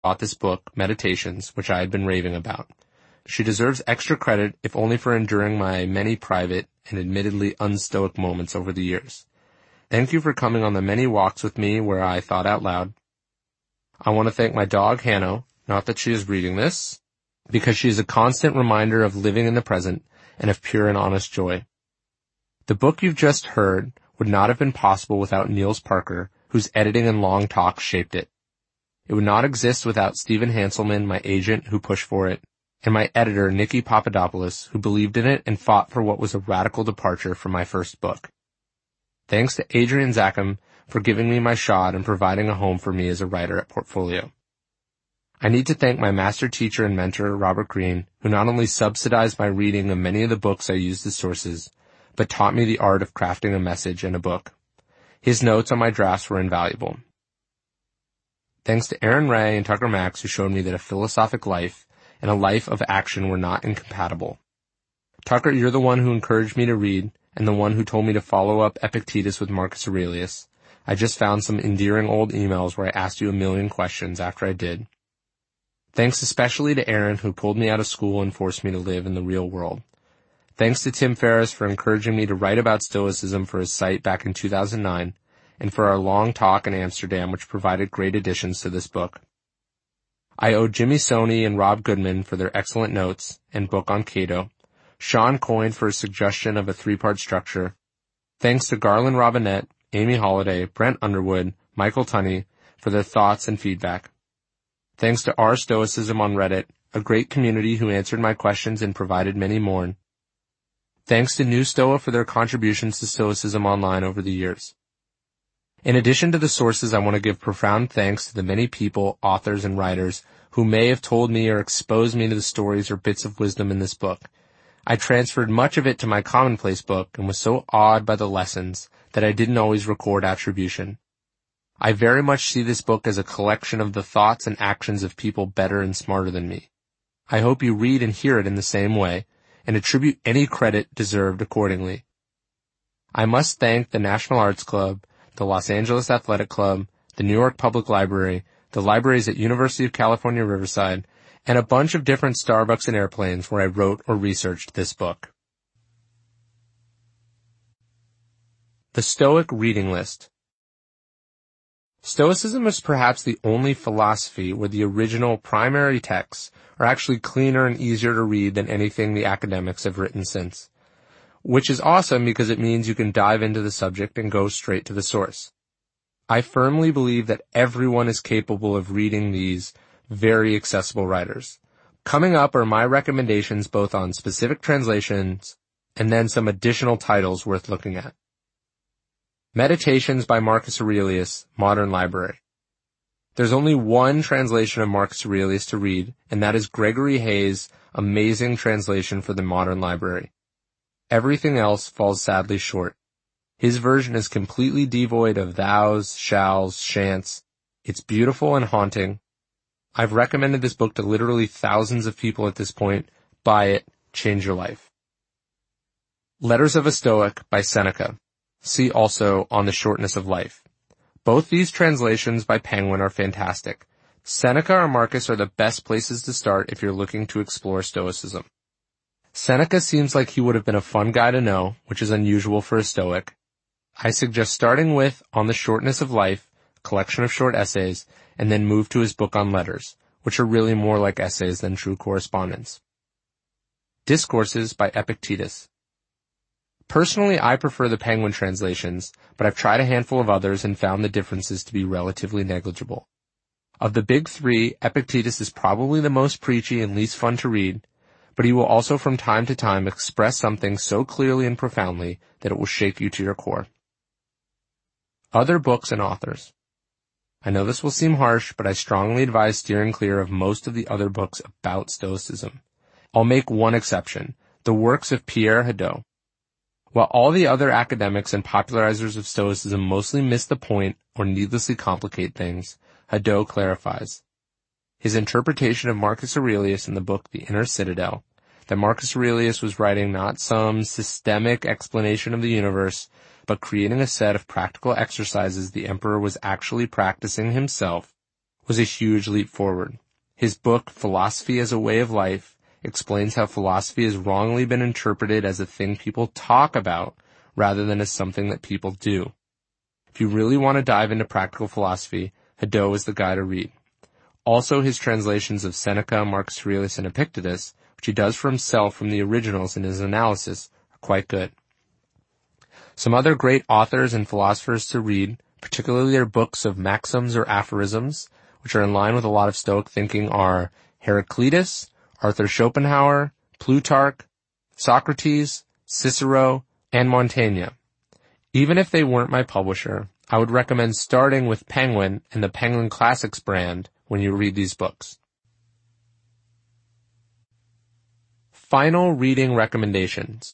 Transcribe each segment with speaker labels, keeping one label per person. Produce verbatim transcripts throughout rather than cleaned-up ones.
Speaker 1: bought this book, Meditations, which I had been raving about. She deserves extra credit, if only for enduring my many private and admittedly unstoic moments over the years. Thank you for coming on the many walks with me where I thought out loud. I want to thank my dog, Hanno, not that she is reading this, because she is a constant reminder of living in the present and of pure and honest joy. The book you've just heard would not have been possible without Niels Parker, whose editing and long talks shaped it. It would not exist without Stephen Hanselman, my agent, who pushed for it, and my editor, Nikki Papadopoulos, who believed in it and fought for what was a radical departure from my first book. Thanks to Adrian Zackham for giving me my shot and providing a home for me as a writer at Portfolio. I need to thank my master teacher and mentor, Robert Greene, who not only subsidized my reading of many of the books I used as sources, but taught me the art of crafting a message in a book. His notes on my drafts were invaluable. Thanks to Aaron Ray and Tucker Max, who showed me that a philosophic life and a life of action were not incompatible. Tucker, you're the one who encouraged me to read, and the one who told me to follow up Epictetus with Marcus Aurelius. I just found some endearing old emails where I asked you a million questions after I did. Thanks especially to Aaron, who pulled me out of school and forced me to live in the real world. Thanks to Tim Ferriss for encouraging me to write about Stoicism for his site back in two thousand nine, and for our long talk in Amsterdam, which provided great additions to this book. I owe Jimmy Stoney and Rob Goodman for their excellent notes and book on Cato, Sean Coyne for his suggestion of a three-part structure. Thanks to Garland Robinette, Amy Holliday, Brent Underwood, Michael Tunney for their thoughts and feedback. Thanks to R Stoicism on Reddit, a great community who answered my questions and provided many more. Thanks to New Stoa for their contributions to Stoicism online over the years. In addition to the sources, I want to give profound thanks to the many people, authors, and writers who may have told me or exposed me to the stories or bits of wisdom in this book. I transferred much of it to my commonplace book and was so awed by the lessons that I didn't always record attribution. I very much see this book as a collection of the thoughts and actions of people better and smarter than me. I hope you read and hear it in the same way, and attribute any credit deserved accordingly. I must thank the National Arts Club, the Los Angeles Athletic Club, the New York Public Library, the libraries at University of California, Riverside, and a bunch of different Starbucks and airplanes where I wrote or researched this book. The Stoic Reading List. Stoicism is perhaps the only philosophy where the original primary texts are actually cleaner and easier to read than anything the academics have written since. Which is awesome because it means you can dive into the subject and go straight to the source. I firmly believe that everyone is capable of reading these very accessible writers. Coming up are my recommendations both on specific translations and then some additional titles worth looking at. Meditations by Marcus Aurelius, Modern Library. There's only one translation of Marcus Aurelius to read, and that is Gregory Hayes' amazing translation for the Modern Library. Everything else falls sadly short. His version is completely devoid of thous, shalls, shan'ts. It's beautiful and haunting. I've recommended this book to literally thousands of people at this point. Buy it. Change your life. Letters of a Stoic by Seneca. See also On the Shortness of Life. Both these translations by Penguin are fantastic. Seneca or Marcus are the best places to start if you're looking to explore Stoicism. Seneca seems like he would have been a fun guy to know, which is unusual for a Stoic. I suggest starting with On the Shortness of Life, a collection of short essays, and then move to his book on letters, which are really more like essays than true correspondence. Discourses by Epictetus. Personally, I prefer the Penguin translations, but I've tried a handful of others and found the differences to be relatively negligible. Of the big three, Epictetus is probably the most preachy and least fun to read, but he will also from time to time express something so clearly and profoundly that it will shake you to your core. Other books and authors. I know this will seem harsh, but I strongly advise steering clear of most of the other books about Stoicism. I'll make one exception, the works of Pierre Hadot. While all the other academics and popularizers of Stoicism mostly miss the point or needlessly complicate things, Hadot clarifies. His interpretation of Marcus Aurelius in the book The Inner Citadel, that Marcus Aurelius was writing not some systemic explanation of the universe, but creating a set of practical exercises the emperor was actually practicing himself, was a huge leap forward. His book, Philosophy as a Way of Life, explains how philosophy has wrongly been interpreted as a thing people talk about rather than as something that people do. If you really want to dive into practical philosophy, Hadot is the guy to read. Also, his translations of Seneca, Marcus Aurelius, and Epictetus, which he does for himself from the originals in his analysis, are quite good. Some other great authors and philosophers to read, particularly their books of maxims or aphorisms, which are in line with a lot of Stoic thinking, are Heraclitus, Arthur Schopenhauer, Plutarch, Socrates, Cicero, and Montaigne. Even if they weren't my publisher, I would recommend starting with Penguin and the Penguin Classics brand when you read these books. Final reading recommendations.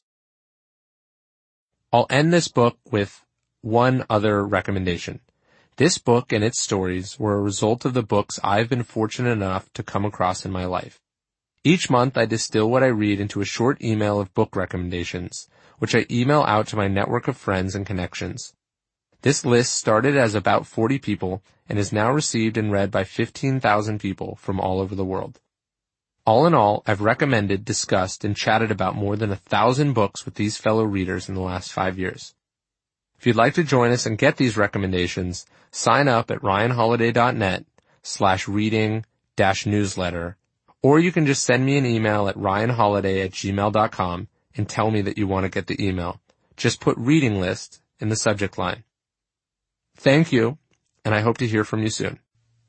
Speaker 1: I'll end this book with one other recommendation. This book and its stories were a result of the books I've been fortunate enough to come across in my life. Each month I distill what I read into a short email of book recommendations, which I email out to my network of friends and connections. This list started as about forty people and is now received and read by fifteen thousand people from all over the world. All in all, I've recommended, discussed, and chatted about more than a thousand books with these fellow readers in the last five years. If you'd like to join us and get these recommendations, sign up at ryanholiday.net slash reading dash newsletter, or you can just send me an email at ryanholiday at gmail dot com and tell me that you want to get the email. Just put reading list in the subject line. Thank you, and I hope to hear from you soon.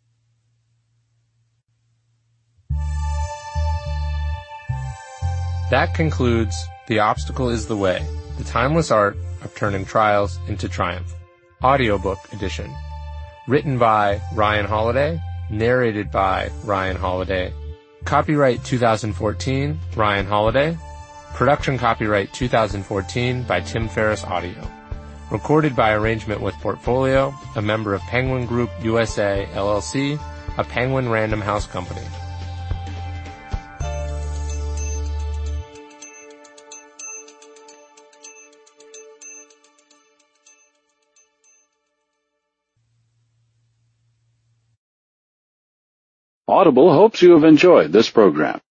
Speaker 1: That concludes The Obstacle is the Way, the timeless art of turning trials into triumph, audiobook edition. Written by Ryan Holiday, narrated by Ryan Holiday. Copyright two thousand fourteen, Ryan Holiday. Production copyright two thousand fourteen by Tim Ferriss Audio. Recorded by arrangement with Portfolio, a member of Penguin Group U S A, L L C, a Penguin Random House company.
Speaker 2: Audible hopes you have enjoyed this program.